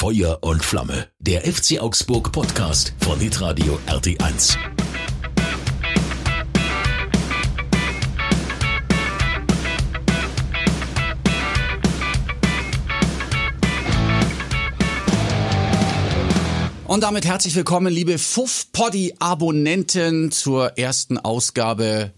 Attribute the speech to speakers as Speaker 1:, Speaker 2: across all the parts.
Speaker 1: Feuer und Flamme. Der FC Augsburg Podcast von Hitradio RT1.
Speaker 2: Und damit herzlich willkommen, liebe Fuff-Poddy-Abonnenten zur letzten Ausgabe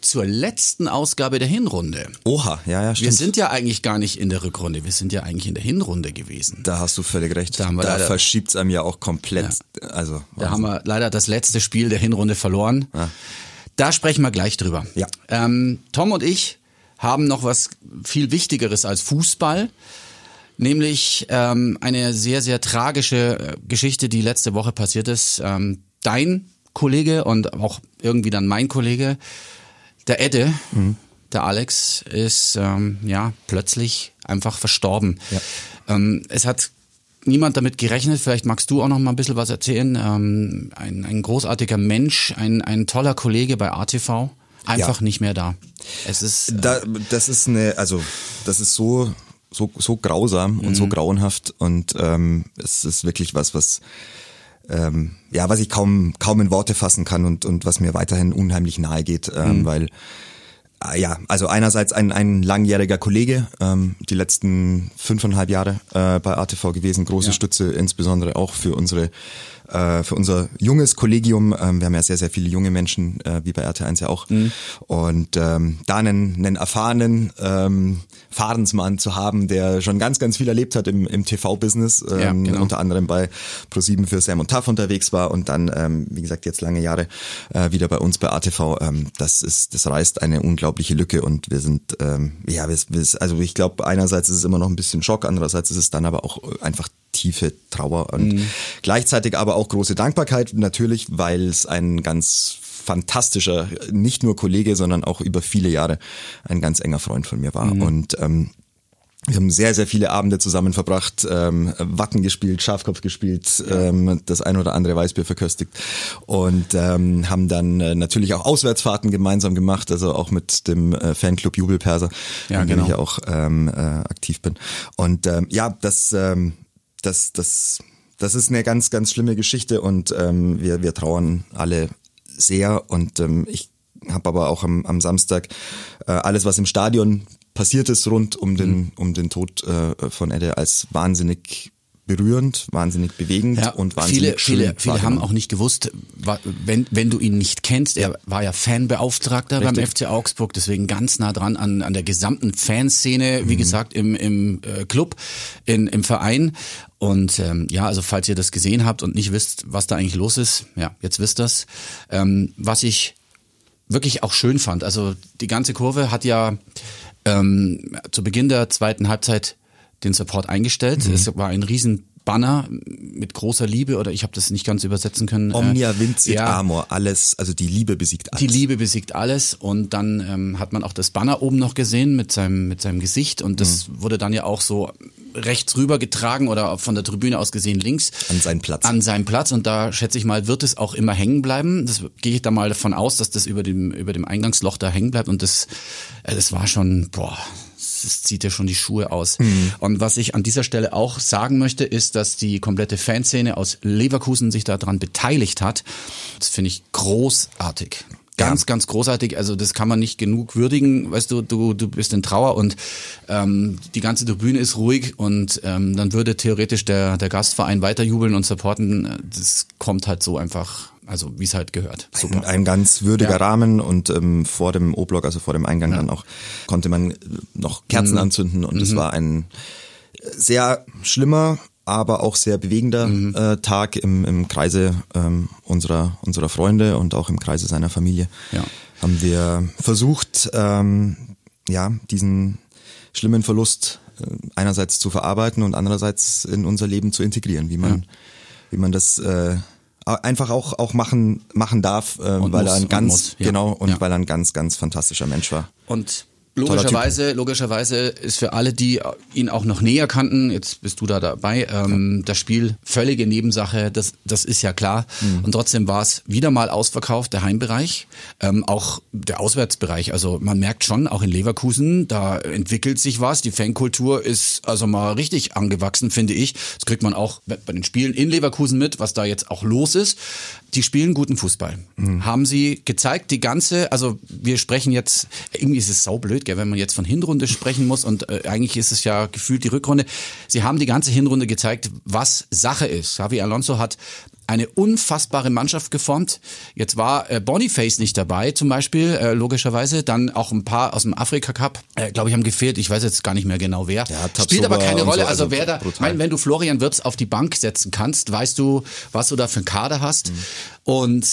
Speaker 2: der Hinrunde.
Speaker 3: Oha, ja, stimmt.
Speaker 2: Wir sind ja eigentlich gar nicht in der Rückrunde, wir sind ja eigentlich in der Hinrunde gewesen.
Speaker 3: Da hast du völlig recht.
Speaker 2: Da
Speaker 3: verschiebt es einem ja auch komplett. Ja. Also,
Speaker 2: da haben wir leider das letzte Spiel der Hinrunde verloren. Ja. Da sprechen wir gleich drüber.
Speaker 3: Ja.
Speaker 2: Tom und ich haben noch was viel Wichtigeres als Fußball. Nämlich eine sehr, sehr tragische Geschichte, die letzte Woche passiert ist. Dein Kollege und auch irgendwie dann mein Kollege, der Edde, der Alex, ist plötzlich einfach verstorben. Ja. Es hat niemand damit gerechnet. Vielleicht magst du auch noch mal ein bisschen was erzählen. Ein großartiger Mensch, ein toller Kollege bei ATV, einfach nicht mehr da. Es ist
Speaker 3: das ist so grausam und so grauenhaft und es ist wirklich was ich kaum in Worte fassen kann und was mir weiterhin unheimlich nahe geht, weil also einerseits ein langjähriger Kollege, die letzten 5,5 Jahre bei ATV gewesen, große Stütze insbesondere auch für unser junges Kollegium. Wir haben ja sehr, sehr viele junge Menschen, wie bei RT1 ja auch. Und da einen erfahrenen Fahrensmann zu haben, der schon ganz, ganz viel erlebt hat im TV-Business, unter anderem bei ProSieben für Sam und Taff unterwegs war und dann, wie gesagt, jetzt lange Jahre wieder bei uns bei ATV. Das reißt eine unglaubliche Lücke und wir sind, also ich glaube, einerseits ist es immer noch ein bisschen Schock, andererseits ist es dann aber auch einfach tiefe Trauer und gleichzeitig aber auch große Dankbarkeit natürlich, weil es ein ganz fantastischer, nicht nur Kollege, sondern auch über viele Jahre ein ganz enger Freund von mir war und wir haben sehr, sehr viele Abende zusammen verbracht, Watten gespielt, Schafkopf gespielt, das ein oder andere Weißbier verköstigt und haben dann natürlich auch Auswärtsfahrten gemeinsam gemacht, also auch mit dem Fanclub Jubelperser, in dem ich ja auch aktiv bin. Und das ist eine ganz, ganz schlimme Geschichte und wir trauern alle sehr und ich habe aber auch am Samstag alles, was im Stadion passiert ist rund um den Tod von Edde als wahnsinnig berührend, wahnsinnig bewegend und wahnsinnig schön.
Speaker 2: Viele haben auch nicht gewusst, wenn du ihn nicht kennst, er war ja Fanbeauftragter beim FC Augsburg, deswegen ganz nah dran an der gesamten Fanszene, wie gesagt, im Club, im Verein. Und also falls ihr das gesehen habt und nicht wisst, was da eigentlich los ist, jetzt wisst ihr's. Was ich wirklich auch schön fand, also die ganze Kurve hat ja zu Beginn der zweiten Halbzeit den Support eingestellt. Es war ein riesen Banner mit großer Liebe, oder ich habe das nicht ganz übersetzen können.
Speaker 3: Omnia vincit amor, alles, also die Liebe besiegt alles.
Speaker 2: Die Liebe besiegt alles und dann hat man auch das Banner oben noch gesehen mit seinem Gesicht und das wurde dann ja auch so rechts rüber getragen oder von der Tribüne aus gesehen links.
Speaker 3: An seinen Platz
Speaker 2: und da schätze ich mal, wird es auch immer hängen bleiben. Das gehe ich da mal davon aus, dass das über dem Eingangsloch da hängen bleibt und das war schon, das zieht ja schon die Schuhe aus. Und was ich an dieser Stelle auch sagen möchte, ist, dass die komplette Fanszene aus Leverkusen sich daran beteiligt hat. Das finde ich großartig. Ganz großartig. Also das kann man nicht genug würdigen. Weißt du, du bist in Trauer und die ganze Tribüne ist ruhig und dann würde theoretisch der Gastverein weiterjubeln und supporten. Das kommt halt so einfach, also wie es halt gehört.
Speaker 3: Super. Ein ganz würdiger Rahmen und vor dem O-Block, also vor dem Eingang dann auch, konnte man noch Kerzen anzünden und es war ein sehr schlimmer, aber auch sehr bewegender Tag im Kreise unserer Freunde und auch im Kreise seiner Familie. Ja. Haben wir versucht, diesen schlimmen Verlust einerseits zu verarbeiten und andererseits in unser Leben zu integrieren, wie man das einfach auch machen darf, weil er ein ganz, weil er ein ganz, ganz fantastischer Mensch war.
Speaker 2: Und Logischerweise ist für alle, die ihn auch noch näher kannten, jetzt bist du da dabei, das Spiel völlige Nebensache, das ist ja klar. Und trotzdem war es wieder mal ausverkauft, der Heimbereich, auch der Auswärtsbereich. Also man merkt schon, auch in Leverkusen, da entwickelt sich was. Die Fankultur ist also mal richtig angewachsen, finde ich. Das kriegt man auch bei den Spielen in Leverkusen mit, was da jetzt auch los ist. Die spielen guten Fußball. Haben sie gezeigt, also wir sprechen jetzt, irgendwie ist es saublöd, gell, wenn man jetzt von Hinrunde sprechen muss und eigentlich ist es ja gefühlt die Rückrunde. Sie haben die ganze Hinrunde gezeigt, was Sache ist. Xabi Alonso hat eine unfassbare Mannschaft geformt. Jetzt war Boniface nicht dabei, zum Beispiel, logischerweise. Dann auch ein paar aus dem Afrika-Cup, glaube ich, haben gefehlt. Ich weiß jetzt gar nicht mehr genau wer.
Speaker 3: Ja,
Speaker 2: spielt aber keine Rolle.
Speaker 3: So,
Speaker 2: also wer da, wenn du Florian Wirtz auf die Bank setzen kannst, weißt du, was du da für einen Kader hast. Und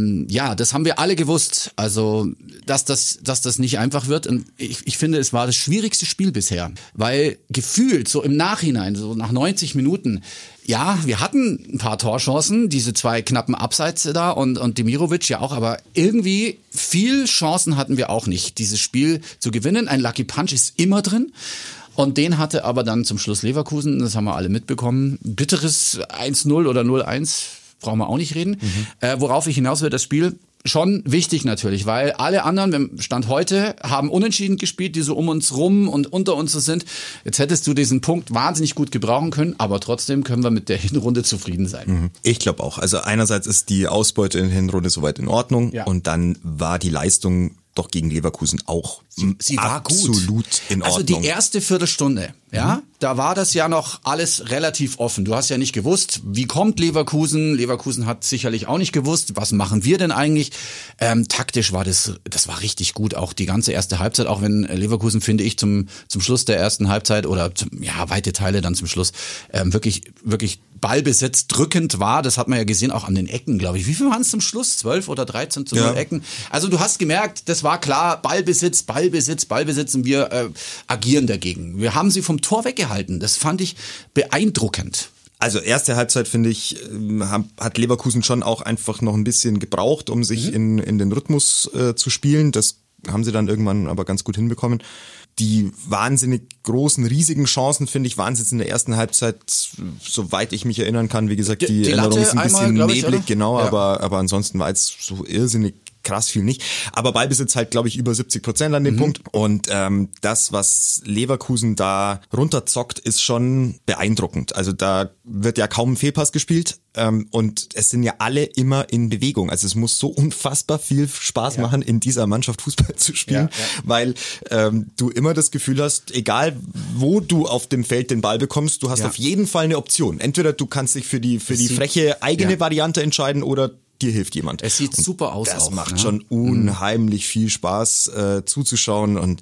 Speaker 2: das haben wir alle gewusst. Also, dass das nicht einfach wird. Und ich finde, es war das schwierigste Spiel bisher. Weil gefühlt, so im Nachhinein, so nach 90 Minuten, ja, wir hatten ein paar Torchancen, diese 2 knappen Abseits da und Demirovic ja auch, aber irgendwie viel Chancen hatten wir auch nicht, dieses Spiel zu gewinnen. Ein Lucky Punch ist immer drin. Und den hatte aber dann zum Schluss Leverkusen, das haben wir alle mitbekommen. Bitteres 1-0 oder 0-1, brauchen wir auch nicht reden. Worauf ich hinaus will, das Spiel schon wichtig natürlich, weil alle anderen, Stand heute, haben unentschieden gespielt, die so um uns rum und unter uns so sind. Jetzt hättest du diesen Punkt wahnsinnig gut gebrauchen können, aber trotzdem können wir mit der Hinrunde zufrieden sein.
Speaker 3: Ich glaube auch. Also einerseits ist die Ausbeute in der Hinrunde soweit in Ordnung und dann war die Leistung doch gegen Leverkusen auch
Speaker 2: sie war
Speaker 3: absolut
Speaker 2: gut.
Speaker 3: In Ordnung.
Speaker 2: Also die erste Viertelstunde, da war das ja noch alles relativ offen. Du hast ja nicht gewusst, wie kommt Leverkusen. Leverkusen hat sicherlich auch nicht gewusst, was machen wir denn eigentlich. Taktisch war das war richtig gut, auch die ganze erste Halbzeit, auch wenn Leverkusen, finde ich, zum Schluss der ersten Halbzeit oder weite Teile dann zum Schluss wirklich Ballbesitz drückend war. Das hat man ja gesehen, auch an den Ecken, glaube ich. Wie viel waren es zum Schluss? 12 oder 13 zu 0 Ecken? Also du hast gemerkt, das war klar, Ballbesitz und wir agieren dagegen. Wir haben sie vom Tor weggehalten. Das fand ich beeindruckend.
Speaker 3: Also erste Halbzeit, finde ich, hat Leverkusen schon auch einfach noch ein bisschen gebraucht, um sich in den Rhythmus zu spielen. Das haben sie dann irgendwann aber ganz gut hinbekommen. Die wahnsinnig großen, riesigen Chancen, finde ich, waren es jetzt in der ersten Halbzeit, soweit ich mich erinnern kann. Wie gesagt, die Erinnerung ist ein bisschen neblig, genau, ja. aber ansonsten war jetzt so irrsinnig krass viel nicht. Aber Ballbesitz halt, glaube ich, über 70% an dem Punkt. Und das, was Leverkusen da runterzockt, ist schon beeindruckend. Also da wird ja kaum ein Fehlpass gespielt. Und es sind ja alle immer in Bewegung. Also es muss so unfassbar viel Spaß machen, in dieser Mannschaft Fußball zu spielen, weil du immer das Gefühl hast, egal wo du auf dem Feld den Ball bekommst, du hast auf jeden Fall eine Option. Entweder du kannst dich für die freche eigene Variante entscheiden oder dir hilft jemand.
Speaker 2: Es sieht super aus.
Speaker 3: Das macht schon unheimlich viel Spaß zuzuschauen und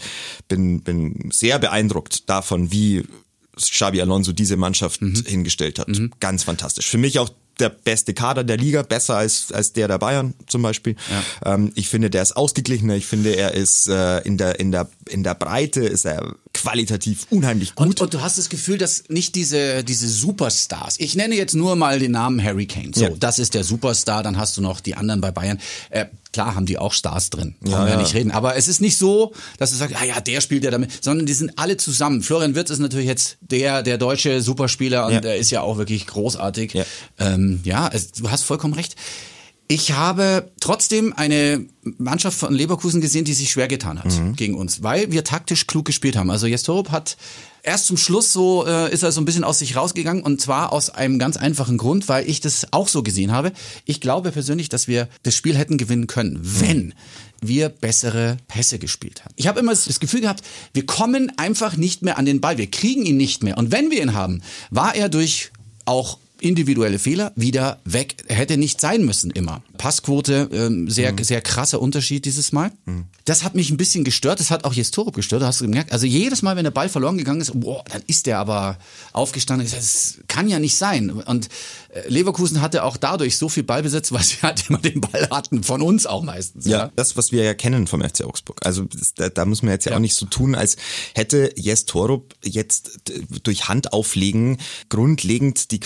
Speaker 3: bin sehr beeindruckt davon, wie Xabi Alonso diese Mannschaft hingestellt hat. Ganz fantastisch. Für mich auch der beste Kader der Liga, besser als der Bayern zum Beispiel. Ja. Ich finde, der ist ausgeglichener. Ich finde, er ist in der Breite ist er qualitativ unheimlich gut.
Speaker 2: Und du hast das Gefühl, dass nicht diese Superstars, ich nenne jetzt nur mal den Namen Harry Kane, so, das ist der Superstar, dann hast du noch die anderen bei Bayern. Klar haben die auch Stars drin, brauchen wir nicht reden. Aber es ist nicht so, dass du sagst, der spielt ja damit, sondern die sind alle zusammen. Florian Wirtz ist natürlich jetzt der deutsche Superspieler und der ist ja auch wirklich großartig. Ja, du hast vollkommen recht. Ich habe trotzdem eine Mannschaft von Leverkusen gesehen, die sich schwer getan hat gegen uns, weil wir taktisch klug gespielt haben. Also Jestorob hat erst zum Schluss ist er so ein bisschen aus sich rausgegangen und zwar aus einem ganz einfachen Grund, weil ich das auch so gesehen habe. Ich glaube persönlich, dass wir das Spiel hätten gewinnen können, wenn wir bessere Pässe gespielt haben. Ich habe immer das Gefühl gehabt, wir kommen einfach nicht mehr an den Ball, wir kriegen ihn nicht mehr. Und wenn wir ihn haben, war er durch auch individuelle Fehler wieder weg. Hätte nicht sein müssen immer. Passquote, sehr krasser Unterschied dieses Mal. Das hat mich ein bisschen gestört. Das hat auch Jestorob gestört. Da hast du gemerkt, also jedes Mal, wenn der Ball verloren gegangen ist, dann ist der aber aufgestanden. Das kann ja nicht sein. Und Leverkusen hatte auch dadurch so viel Ballbesitz, weil sie halt immer den Ball hatten. Von uns auch meistens.
Speaker 3: Ja, das, was wir ja kennen vom FC Augsburg. Also da muss man jetzt ja auch nicht so tun, als hätte Jestorob jetzt durch Handauflegen grundlegend die Qualität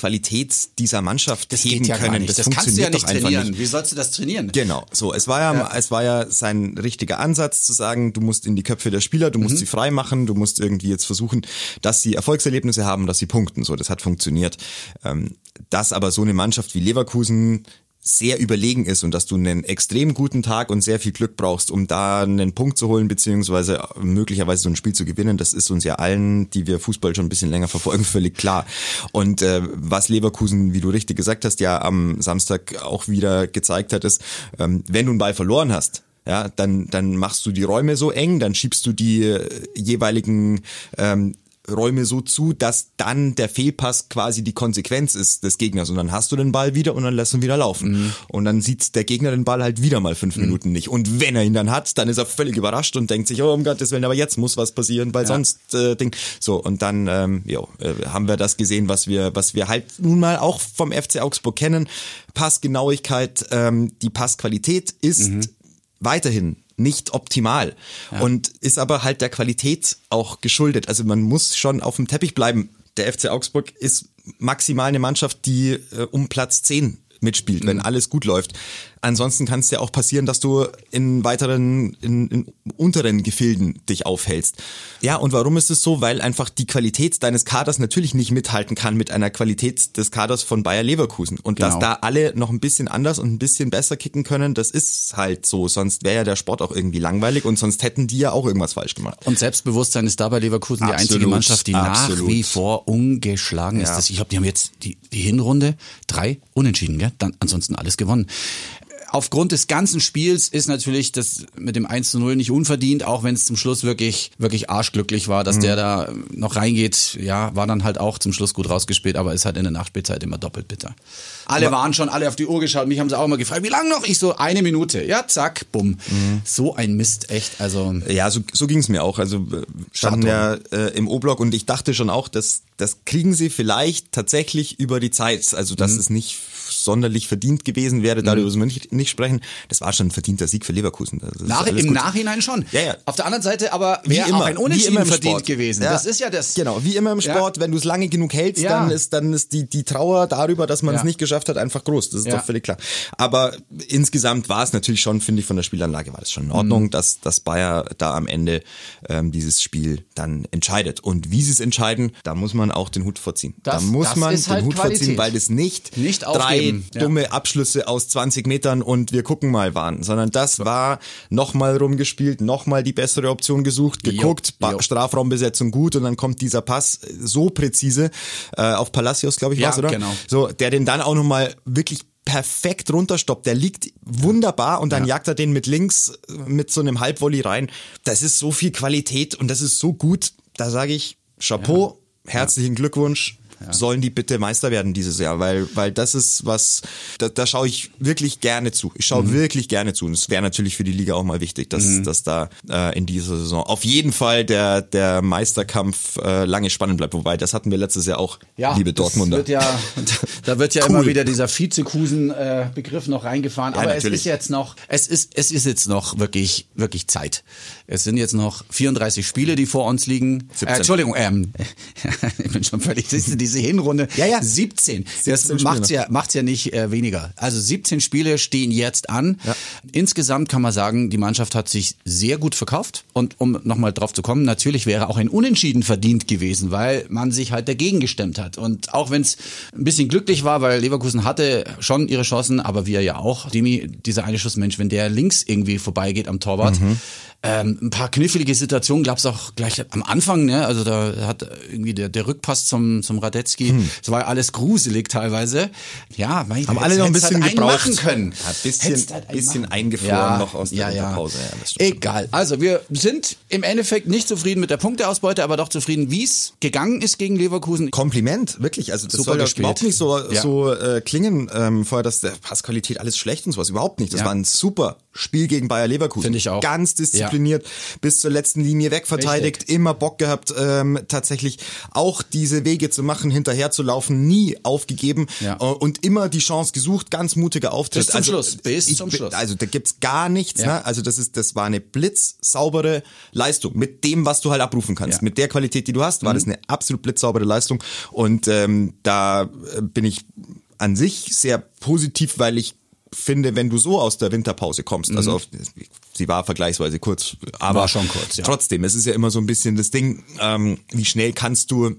Speaker 3: Qualität dieser Mannschaft
Speaker 2: Das
Speaker 3: heben
Speaker 2: geht ja
Speaker 3: können.
Speaker 2: gar nicht.
Speaker 3: Das
Speaker 2: Das kannst du ja
Speaker 3: funktioniert
Speaker 2: nicht
Speaker 3: doch einfach
Speaker 2: trainieren.
Speaker 3: nicht.
Speaker 2: Wie sollst du das trainieren?
Speaker 3: Genau, so. Es war ja sein richtiger Ansatz zu sagen, du musst in die Köpfe der Spieler, du musst sie frei machen, du musst irgendwie jetzt versuchen, dass sie Erfolgserlebnisse haben, dass sie punkten. So, das hat funktioniert. Dass aber so eine Mannschaft wie Leverkusen sehr überlegen ist und dass du einen extrem guten Tag und sehr viel Glück brauchst, um da einen Punkt zu holen, beziehungsweise möglicherweise so ein Spiel zu gewinnen, das ist uns ja allen, die wir Fußball schon ein bisschen länger verfolgen, völlig klar. Und was Leverkusen, wie du richtig gesagt hast, ja am Samstag auch wieder gezeigt hat, ist, wenn du einen Ball verloren hast, ja, dann machst du die Räume so eng, dann schiebst du die jeweiligen Räume so zu, dass dann der Fehlpass quasi die Konsequenz ist des Gegners und dann hast du den Ball wieder und dann lässt du ihn wieder laufen. Und dann sieht der Gegner den Ball halt wieder mal 5 Minuten nicht. Und wenn er ihn dann hat, dann ist er völlig überrascht und denkt sich, oh um Gottes Willen, aber jetzt muss was passieren, weil sonst so, und dann haben wir das gesehen, was wir halt nun mal auch vom FC Augsburg kennen. Passgenauigkeit, die Passqualität ist weiterhin nicht optimal und ist aber halt der Qualität auch geschuldet. Also man muss schon auf dem Teppich bleiben. Der FC Augsburg ist maximal eine Mannschaft, die um Platz 10 mitspielt, wenn alles gut läuft. Ansonsten kann es ja auch passieren, dass du in unteren Gefilden dich aufhältst. Ja, und warum ist es so? Weil einfach die Qualität deines Kaders natürlich nicht mithalten kann mit einer Qualität des Kaders von Bayer Leverkusen. Und dass da alle noch ein bisschen anders und ein bisschen besser kicken können, das ist halt so. Sonst wäre ja der Sport auch irgendwie langweilig und sonst hätten die ja auch irgendwas falsch gemacht.
Speaker 2: Und Selbstbewusstsein ist da bei Leverkusen die einzige Mannschaft, die nach wie vor ungeschlagen ist. Ich glaube, die haben jetzt die Hinrunde 3 unentschieden, gell? Dann ansonsten alles gewonnen. Aufgrund des ganzen Spiels ist natürlich das mit dem 1:0 nicht unverdient, auch wenn es zum Schluss wirklich arschglücklich war, dass der da noch reingeht. Ja, war dann halt auch zum Schluss gut rausgespielt, aber ist halt in der Nachspielzeit immer doppelt bitter. Alle auf die Uhr geschaut, mich haben sie auch immer gefragt, wie lange noch? Ich so, 1 Minute. Ja, zack, bumm. So ein Mist, echt. Also
Speaker 3: ja, so ging es mir auch. Also standen ja im O-Block und ich dachte schon auch, das kriegen sie vielleicht tatsächlich über die Zeit. Also dass es nicht sonderlich verdient gewesen wäre, darüber müssen wir nicht sprechen. Das war schon ein verdienter Sieg für Leverkusen.
Speaker 2: Im Nachhinein schon.
Speaker 3: Ja.
Speaker 2: Auf der anderen Seite aber wäre auch ein Unentschieden verdient gewesen.
Speaker 3: Ja.
Speaker 2: Das ist ja das.
Speaker 3: Genau, wie immer im Sport, wenn du es lange genug hältst, dann ist die Trauer darüber, dass man es nicht geschafft hat, einfach groß. Das ist doch völlig klar. Aber insgesamt war es natürlich schon, finde ich, von der Spielanlage war das schon in Ordnung, dass Bayer da am Ende dieses Spiel dann entscheidet. Und wie sie es entscheiden, da muss man auch den Hut vorziehen. Da muss man den Hut vorziehen, weil das nicht 3 dumme Abschlüsse aus 20 Metern und wir gucken mal waren, sondern das war nochmal rumgespielt, nochmal die bessere Option gesucht, geguckt, Strafraumbesetzung gut und dann kommt dieser Pass so präzise auf Palacios, glaube ich, war's, oder?
Speaker 2: Genau.
Speaker 3: So, der den dann auch nochmal wirklich perfekt runterstoppt. Der liegt wunderbar und dann jagt er den mit links mit so einem Halbvolley rein. Das ist so viel Qualität und das ist so gut. Da sage ich Chapeau, herzlichen Glückwunsch. Sollen die bitte Meister werden dieses Jahr, weil das ist was, da schaue ich wirklich gerne zu. Ich schaue wirklich gerne zu und es wäre natürlich für die Liga auch mal wichtig, dass da in dieser Saison auf jeden Fall der Meisterkampf lange spannend bleibt, wobei das hatten wir letztes Jahr auch, liebe Dortmunder.
Speaker 2: Da wird ja immer wieder dieser Vizekusen-Begriff noch reingefahren, aber natürlich. Es ist jetzt noch wirklich Zeit. Es sind jetzt noch 34 Spiele, die vor uns liegen. 17. Entschuldigung, ich bin schon völlig, diese Hinrunde. 17. Das macht's ja nicht weniger. Also 17 Spiele stehen jetzt an. Ja. Insgesamt kann man sagen, die Mannschaft hat sich sehr gut verkauft. Und um nochmal drauf zu kommen, natürlich wäre auch ein Unentschieden verdient gewesen, weil man sich halt dagegen gestemmt hat. Und auch wenn es ein bisschen glücklich war, weil Leverkusen hatte schon ihre Chancen, aber wir ja auch. Demi, dieser eine Schuss, Mensch, wenn der links irgendwie vorbeigeht am Torwart, ein paar knifflige Situationen gab es auch gleich am Anfang, ne? Also da hat irgendwie der Rückpass zum Radetzky, das war ja alles gruselig teilweise. Ja,
Speaker 3: haben alle noch ein bisschen
Speaker 2: halt
Speaker 3: gebraucht.
Speaker 2: Machen können.
Speaker 3: Ein bisschen eingefroren noch aus der Pause. Ja, das
Speaker 2: egal. Also wir sind im Endeffekt nicht zufrieden mit der Punkteausbeute, aber doch zufrieden, wie es gegangen ist gegen Leverkusen.
Speaker 3: Kompliment, wirklich. Also das soll überhaupt nicht so klingen vorher, dass der Passqualität alles schlecht und sowas. Überhaupt nicht. Das war ein super Spiel gegen Bayer Leverkusen.
Speaker 2: Finde ich auch.
Speaker 3: Ganz diszipliniert, bis zur letzten Linie wegverteidigt, immer Bock gehabt, tatsächlich auch diese Wege zu machen, hinterher zu laufen, nie aufgegeben und immer die Chance gesucht, ganz mutiger Auftritt.
Speaker 2: Bis zum Schluss.
Speaker 3: Also da gibt's gar nichts. Ja. Ne? Also das war eine blitzsaubere Leistung mit dem, was du halt abrufen kannst. Ja. Mit der Qualität, die du hast, war das eine absolut blitzsaubere Leistung und da bin ich an sich sehr positiv, weil ich finde, wenn du so aus der Winterpause kommst, also sie war vergleichsweise kurz, aber
Speaker 2: war schon kurz, ja.
Speaker 3: Trotzdem, es ist ja immer so ein bisschen das Ding, wie schnell kannst du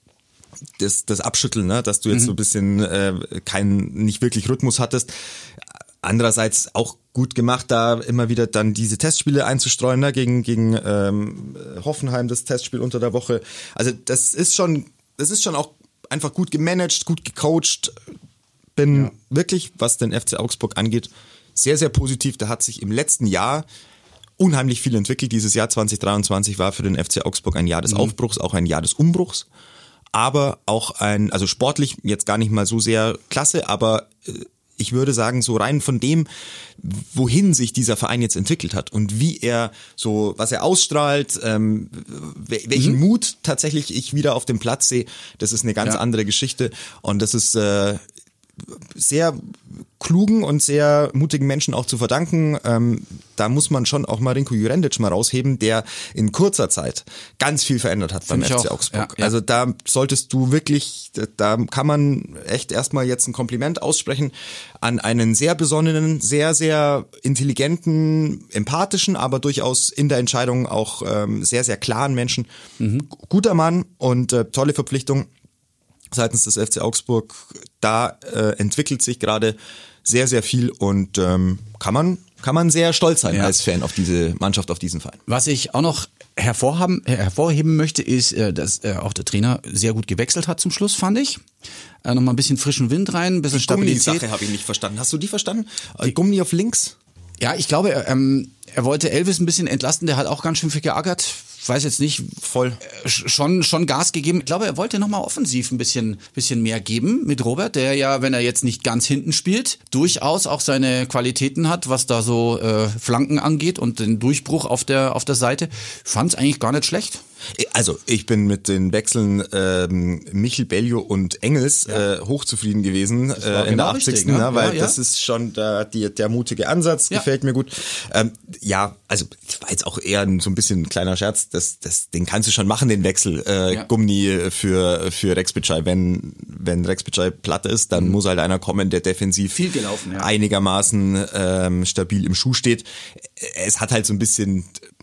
Speaker 3: das abschütteln, ne? Dass du jetzt so ein bisschen nicht wirklich Rhythmus hattest. Andererseits auch gut gemacht, da immer wieder dann diese Testspiele einzustreuen, ne? Gegen Hoffenheim, das Testspiel unter der Woche. Also das ist schon auch einfach gut gemanagt, gut gecoacht. Bin wirklich, was den FC Augsburg angeht, sehr, sehr positiv. Da hat sich im letzten Jahr unheimlich viel entwickelt. Dieses Jahr 2023 war für den FC Augsburg ein Jahr des Aufbruchs, auch ein Jahr des Umbruchs. Aber auch also sportlich jetzt gar nicht mal so sehr klasse, aber ich würde sagen, so rein von dem, wohin sich dieser Verein jetzt entwickelt hat und wie er so, was er ausstrahlt, welchen Mut tatsächlich ich wieder auf dem Platz sehe, das ist eine ganz andere Geschichte und das ist sehr klugen und sehr mutigen Menschen auch zu verdanken. Da muss man schon auch Marinko Jurendic mal rausheben, der in kurzer Zeit ganz viel verändert hat beim FC Augsburg. Ja. Also da solltest du wirklich, da kann man echt erstmal jetzt ein Kompliment aussprechen an einen sehr besonnenen, sehr, sehr intelligenten, empathischen, aber durchaus in der Entscheidung auch sehr, sehr klaren Menschen. Guter Mann und tolle Verpflichtung seitens des FC Augsburg. Da entwickelt sich gerade sehr, sehr viel und kann man sehr stolz sein als Fan auf diese Mannschaft, auf diesen Verein.
Speaker 2: Was ich auch noch hervorheben möchte, ist, dass auch der Trainer sehr gut gewechselt hat zum Schluss, fand ich. Nochmal ein bisschen frischen Wind rein, ein bisschen Stabilität.
Speaker 3: Die Sache habe ich nicht verstanden. Hast du die verstanden? Gummi auf links?
Speaker 2: Ja, ich glaube, er wollte Elvis ein bisschen entlasten, der hat auch ganz schön viel geärgert. Weiß jetzt nicht,
Speaker 3: voll
Speaker 2: schon Gas gegeben. Ich glaube, er wollte nochmal offensiv ein bisschen mehr geben mit Robert, der ja, wenn er jetzt nicht ganz hinten spielt, durchaus auch seine Qualitäten hat, was da so Flanken angeht und den Durchbruch auf der Seite. Fand es eigentlich gar nicht schlecht.
Speaker 3: Also ich bin mit den Wechseln Michel, Bellio und Engels hochzufrieden gewesen in der 80.
Speaker 2: Richtig, ne?
Speaker 3: Weil das ist schon der mutige Ansatz, gefällt mir gut. Also das war jetzt auch eher so ein bisschen ein kleiner Scherz, den kannst du schon machen, den Wechsel Gummi für Rex Bitschei. Wenn Rex Bitschei platt ist, dann muss halt einer kommen, der defensiv
Speaker 2: viel gelaufen,
Speaker 3: einigermaßen stabil im Schuh steht. Es hat halt so ein bisschen,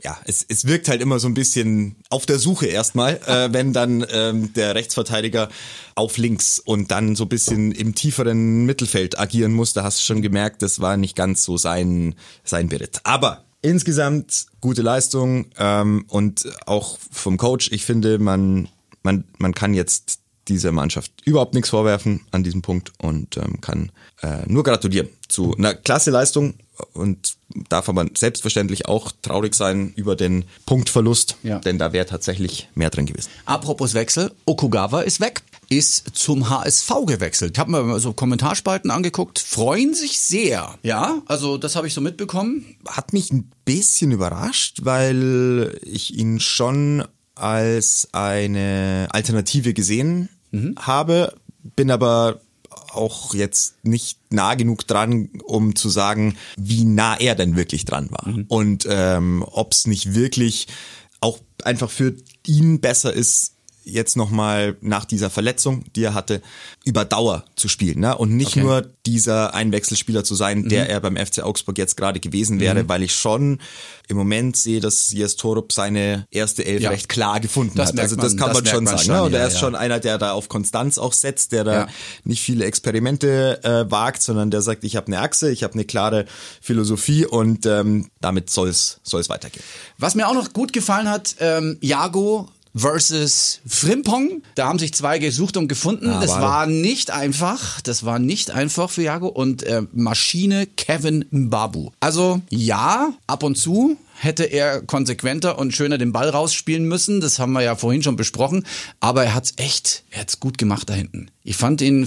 Speaker 3: es wirkt halt immer so ein bisschen auf der Suche erstmal, wenn dann der Rechtsverteidiger auf links und dann so ein bisschen im tieferen Mittelfeld agieren muss. Da hast du schon gemerkt, das war nicht ganz so sein Beritt. Aber insgesamt gute Leistung und auch vom Coach. Ich finde, man kann jetzt dieser Mannschaft überhaupt nichts vorwerfen an diesem Punkt und kann nur gratulieren zu einer klasse Leistung und darf aber selbstverständlich auch traurig sein über den Punktverlust, denn da wäre tatsächlich mehr drin gewesen.
Speaker 2: Apropos Wechsel, Okugawa ist weg, ist zum HSV gewechselt. Ich habe mir mal so Kommentarspalten angeguckt, freuen sich sehr. Ja, also das habe ich so mitbekommen.
Speaker 3: Hat mich ein bisschen überrascht, weil ich ihn schon als eine Alternative gesehen habe, bin aber auch jetzt nicht nah genug dran, um zu sagen, wie nah er denn wirklich dran war. Und ob es nicht wirklich auch einfach für ihn besser ist, jetzt nochmal nach dieser Verletzung, die er hatte, über Dauer zu spielen, ne? Und nicht nur dieser Einwechselspieler zu sein, der er beim FC Augsburg jetzt gerade gewesen wäre, weil ich schon im Moment sehe, dass Jes Torup seine erste Elf recht klar gefunden hat. Also das kann man schon sagen. Ne? Und er ist schon einer, der da auf Konstanz auch setzt, der da nicht viele Experimente wagt, sondern der sagt, ich habe eine Achse, ich habe eine klare Philosophie und damit soll's weitergehen.
Speaker 2: Was mir auch noch gut gefallen hat, Jago versus Frimpong. Da haben sich zwei gesucht und gefunden. Das war nicht einfach. Das war nicht einfach für Jago. Und Maschine Kevin Mbabu. Also ja, ab und zu hätte er konsequenter und schöner den Ball rausspielen müssen. Das haben wir ja vorhin schon besprochen. Aber er hat's gut gemacht da hinten. Ich fand ihn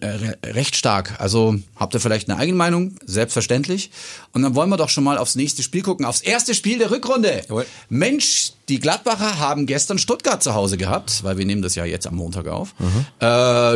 Speaker 2: recht stark. Also habt ihr vielleicht eine eigene Meinung? Selbstverständlich. Und dann wollen wir doch schon mal aufs nächste Spiel gucken. Aufs erste Spiel der Rückrunde. Jawohl. Mensch, die Gladbacher haben gestern Stuttgart zu Hause gehabt, weil wir nehmen das ja jetzt am Montag auf. Nach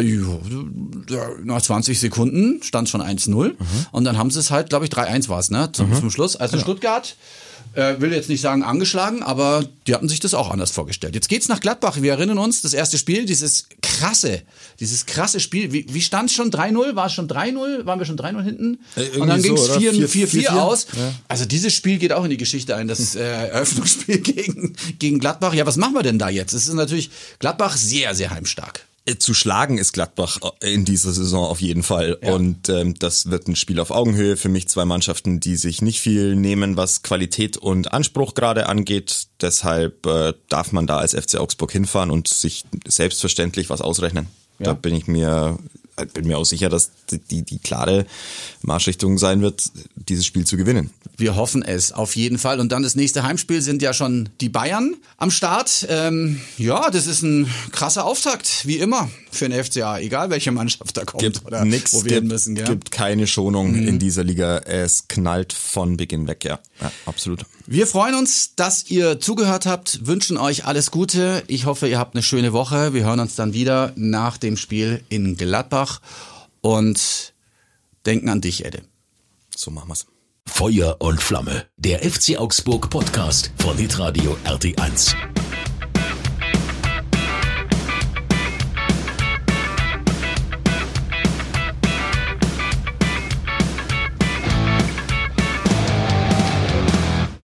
Speaker 2: 20 Sekunden stand schon 1-0. Und dann haben sie es halt, glaube ich, 3-1 war es, ne? Zum Schluss. Also Stuttgart Will jetzt nicht sagen angeschlagen, aber die hatten sich das auch anders vorgestellt. Jetzt geht's nach Gladbach. Wir erinnern uns, das erste Spiel, dieses krasse Spiel. Wie stand es schon? 3-0? War es schon 3-0? Waren wir schon 3-0 hinten? Und dann ging es 4-4 aus. Ja. Also dieses Spiel geht auch in die Geschichte ein, das Eröffnungsspiel gegen Gladbach. Ja, was machen wir denn da jetzt? Es ist natürlich Gladbach sehr, sehr heimstark.
Speaker 3: Zu schlagen ist Gladbach in dieser Saison auf jeden Fall.
Speaker 2: Ja.
Speaker 3: Und das wird ein Spiel auf Augenhöhe. Für mich 2 Mannschaften, die sich nicht viel nehmen, was Qualität und Anspruch gerade angeht. Deshalb darf man da als FC Augsburg hinfahren und sich selbstverständlich was ausrechnen. Ja. Da bin mir auch sicher, dass die klare Marschrichtung sein wird, dieses Spiel zu gewinnen.
Speaker 2: Wir hoffen es auf jeden Fall. Und dann das nächste Heimspiel sind ja schon die Bayern am Start. Das ist ein krasser Auftakt, wie immer, für den FCA. Egal, welche Mannschaft da kommt
Speaker 3: Gibt
Speaker 2: oder
Speaker 3: nix,
Speaker 2: wo wir hin müssen. Gell?
Speaker 3: Gibt keine Schonung in dieser Liga. Es knallt von Beginn weg, ja absolut.
Speaker 2: Wir freuen uns, dass ihr zugehört habt, wünschen euch alles Gute. Ich hoffe, ihr habt eine schöne Woche. Wir hören uns dann wieder nach dem Spiel in Gladbach und denken an dich, Edde.
Speaker 3: So machen wir's.
Speaker 1: Feuer und Flamme, der FC Augsburg Podcast von Hitradio RT1.